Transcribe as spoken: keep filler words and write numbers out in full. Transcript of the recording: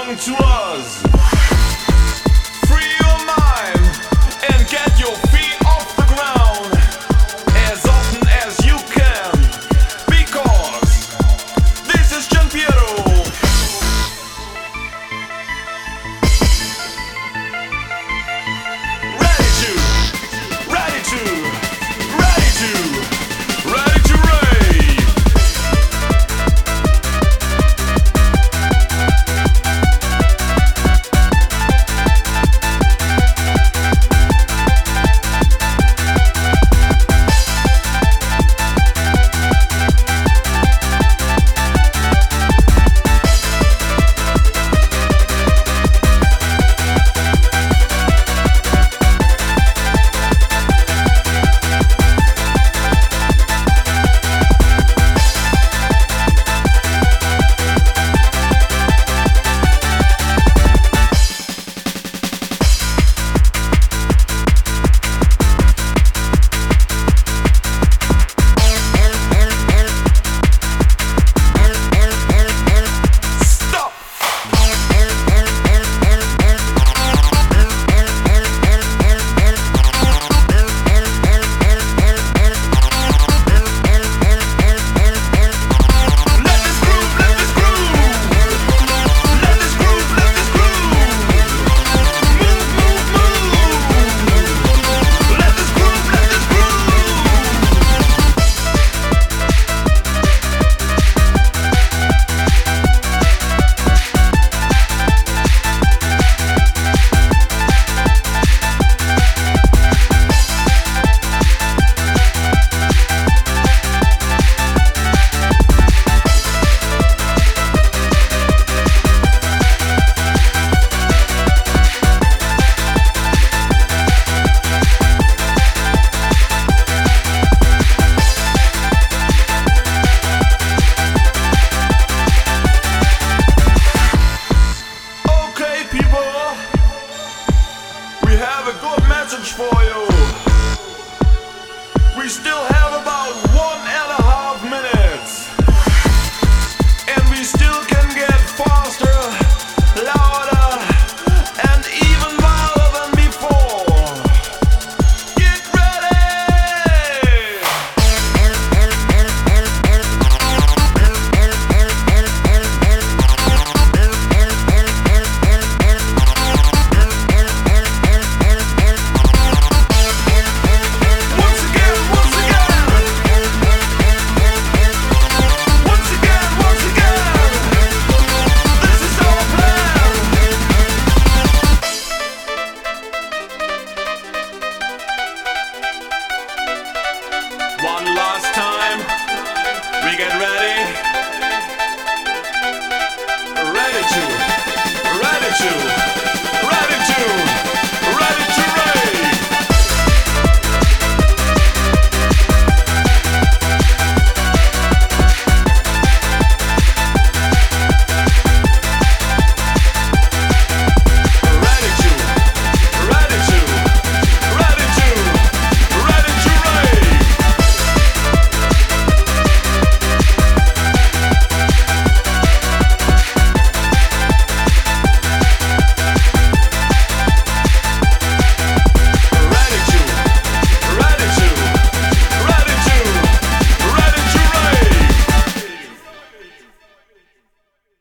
belong to us. Free your mind and get your feet off the ground as often as you can, because this is Gianpiero. Ready to, ready to, ready to, ready to rave. For you. We still have about one and a half minutes, and we still can get faster, louder, and even wilder than before. Get ready! One last time, we get ready.